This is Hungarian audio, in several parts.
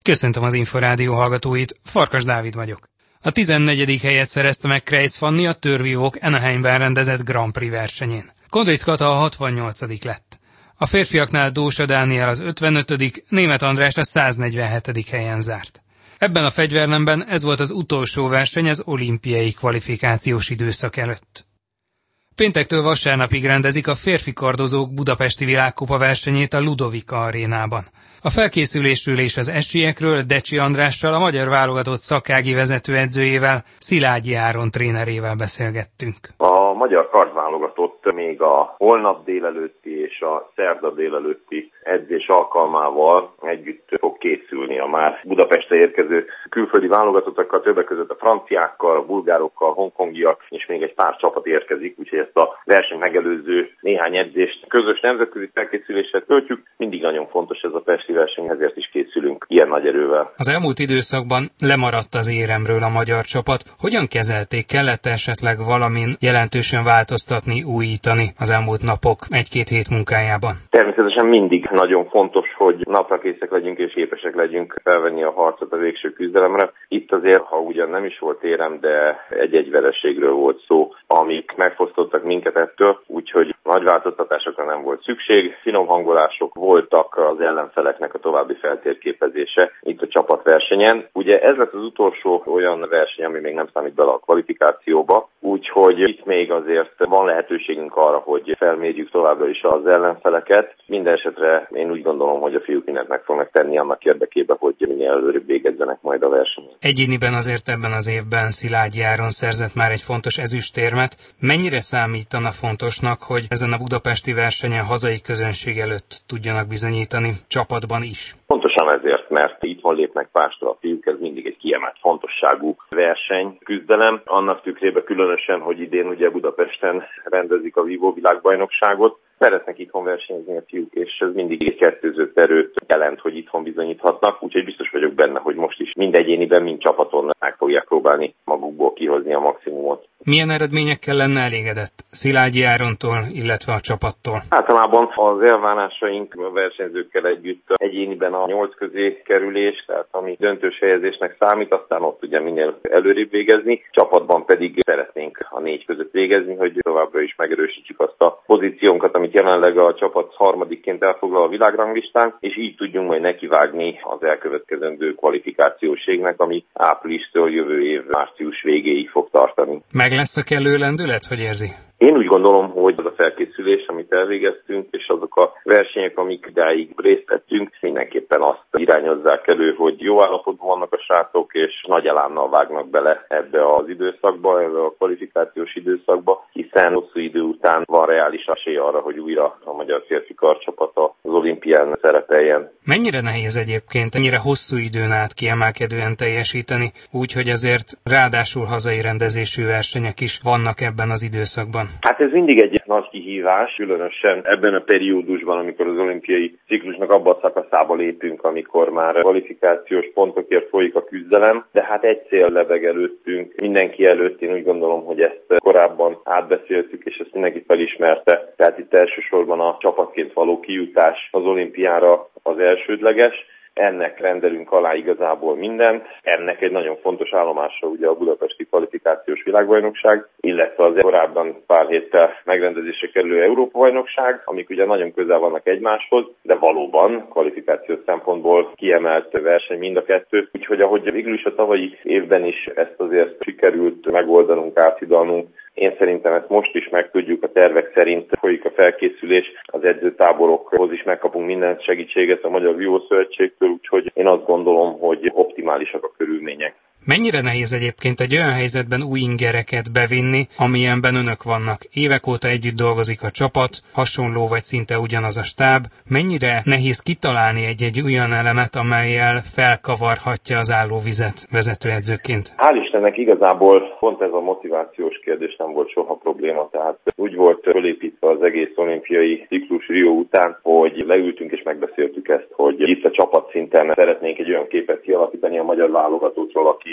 Köszöntöm az Inforádió hallgatóit, Farkas Dávid vagyok. A 14. helyet szerezte meg Kreis Fanni a törvívók Anaheimben rendezett Grand Prix versenyén. Kondric Kata a 68. lett. A férfiaknál Dósa Dániel az 55., Németh András a 147. helyen zárt. Ebben a fegyvernemben ez volt az utolsó verseny az olimpiai kvalifikációs időszak előtt. Péntektől vasárnapig rendezik a férfi kardozók budapesti világkupa versenyét a Ludovika arénában. A felkészülésről és az esélyekről Decsi Andrással, a magyar válogatott szakági vezetőedzőjével, Szilágyi Áron trénerével beszélgettünk. A magyar kardválogatott még a holnap délelőtti és a szerda délelőtti edzés alkalmával együtt fog készülni a már Budapestre érkező külföldi válogatottakkal, többek között a franciákkal, a bulgárokkal, a hongkongiak, és még egy pár csapat érkezik, úgyhogy ezt a verseny megelőző néhány edzést közös nemzetközi felkészüléssel töltjük. Mindig nagyon fontos ez a pesti verseny, ezért is készülünk ilyen nagy erővel. Az elmúlt időszakban lemaradt az éremről a magyar csapat. Hogyan kezelték? Kellett esetleg valamin jelentősen változtatni, újítani az elmúlt napok, egy-két hét munkájában? Természetesen mindig nagyon fontos, hogy naprakészek legyünk és képesek legyünk felvenni a harcot a végső küzdelemre. Itt azért, ha ugyan nem is volt érem, de egy-egy vereségről volt szó, amik megfosztottak minket ettől, úgyhogy nagy változtatásokra nem volt szükség. Finom hangolások voltak az ellenfeleknek a további feltérképezése itt a csapatversenyen. Ugye ez lett az utolsó olyan verseny, ami még nem számít bele a kvalifikációba, úgyhogy itt még azért van lehetőségünk arra, hogy felmérjük továbbra is az ellenfeleket. Minden esetre én úgy gondolom, hogy a fiúk mindent meg fognak tenni annak érdekében, hogy minél előrébb végezzenek majd a versenyen. Egyéniben azért ebben az évben Szilágyi Áron szerzett már egy fontos ezüstérmet. Mennyire számítana fontosnak, hogy ezen a budapesti versenyen hazai közönség előtt tudjanak bizonyítani, csapatban is? Pontosan ezért, mert itthon lépnek pástra a fiúk, ez mindig egy kiemelt fontosságú verseny, küzdelem. Annak tükrében különösen, hogy idén ugye Budapesten rendezik a vívó világbajnokságot. Szeretnek itthon versenyezni a fiúk, és ez mindig egy kettőzött erőt jelent, hogy itthon bizonyíthatnak, úgyhogy biztos vagyok benne, hogy most is mind egyéniben, mind csapaton meg fogják próbálni magukból kihozni a maximumot. Milyen eredményekkel lenne elégedett Szilágyi Árontól, illetve a csapattól? Általában az elvárásaink a versenyzőkkel együtt egyéniben a 8 közé kerülés, tehát ami döntős helyezésnek számít, aztán ott ugye minél előrébb végezni, csapatban pedig szeretnénk a 4 között végezni, hogy továbbra is megerősítsük azt a pozíciónkat, amit jelenleg a csapat harmadikként elfoglal a világranglistán, és így tudjunk majd nekivágni az elkövetkezendő kvalifikációs ségnek, ami áprilistől jövő év március végéig fog tartani. Meg lesz a kellő lendület, hogy érzi? Én úgy gondolom, hogy az a felkészülés, amit elvégeztünk, és azok a versenyek, amik idáig részt vettünk, mindenképpen azt irányozzák elő, hogy jó állapotban vannak a srácok, és nagy elánnal vágnak bele ebbe az időszakba, ebbe a kvalifikációs időszakba, hiszen hosszú idő után van reális esély arra, hogy újra a magyar férfi karcsapat az olimpián szerepeljen. Mennyire nehéz egyébként ennyire hosszú időn át kiemelkedően teljesíteni, úgyhogy azért ráadásul hazai rendezésű versenyek is vannak ebben az időszakban? Hát ez mindig egy nagy kihívás, különösen ebben a periódusban, amikor az olimpiai ciklusnak abban a szakaszába lépünk, amikor már kvalifikációs pontokért folyik a küzdelem, de hát egy cél lebeg előttünk, mindenki előtt. Én úgy gondolom, hogy ezt korábban átbeszéltük, és ezt mindenki felismerte. Tehát itt elsősorban a csapatként való kijutás az olimpiára az elsődleges. Ennek rendelünk alá igazából mindent. Ennek egy nagyon fontos állomása ugye a budapesti kvalifikációs világbajnokság, illetve az korábban pár héttel megrendezésre kerülő Európa-bajnokság, amik ugye nagyon közel vannak egymáshoz, de valóban kvalifikációs szempontból kiemelt verseny mind a kettő. Úgyhogy ahogy végül is a tavalyi évben is ezt azért sikerült megoldanunk, áthidalnunk, én szerintem ezt most is meg tudjuk, a tervek szerint folyik a felkészülés, az edzőtáborokhoz is megkapunk minden segítséget a Magyar Vívó Szövetségtől, úgyhogy én azt gondolom, hogy optimálisak a körülmények. Mennyire nehéz egyébként egy olyan helyzetben új ingereket bevinni, amilyenben önök vannak? Évek óta együtt dolgozik a csapat, hasonló vagy szinte ugyanaz a stáb. Mennyire nehéz kitalálni egy olyan elemet, amellyel felkavarhatja az állóvizet vezetőedzőként? Hál' Istennek igazából pont ez a motivációs kérdés nem volt soha probléma, tehát úgy volt fölépítve az egész olimpiai ciklus Rio után, hogy leültünk és megbeszéltük ezt, hogy itt a csapatszinten szeretnénk egy olyan képet kialakítani a magyar válogatottról, aki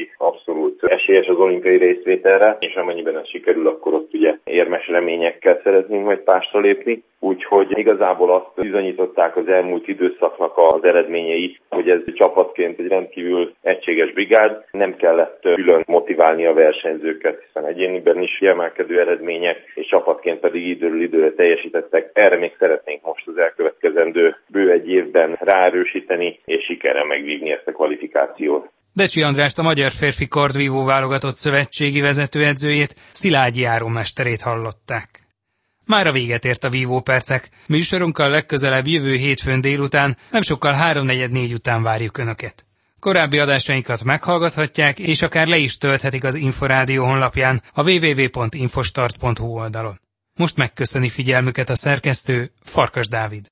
aki abszolút esélyes az olimpiai részvételre, és amennyiben ez sikerül, akkor ott ugye érmes reményekkel szeretnénk majd pástra lépni. Úgyhogy igazából azt bizonyították az elmúlt időszaknak az eredményei, hogy ez csapatként egy rendkívül egységes brigád, nem kellett külön motiválni a versenyzőket, hiszen egyéniben is kiemelkedő eredmények, és csapatként pedig időről időre teljesítettek. Erre még szeretnénk most az elkövetkezendő bő egy évben ráerősíteni, és sikerrel megvívni ezt a kvalifikációt. Decsi Andrást, a magyar férfi kardvívó válogatott szövetségi vezetőedzőjét, Szilágyi Áronmesterét hallották. Mára véget ért a vívópercek. Műsorunkkal legközelebb jövő hétfőn délután, nem sokkal 3-4 után várjuk Önöket. Korábbi adásainkat meghallgathatják, és akár le is tölthetik az Inforádió honlapján, a www.infostart.hu oldalon. Most megköszöni figyelmüket a szerkesztő, Farkas Dávid.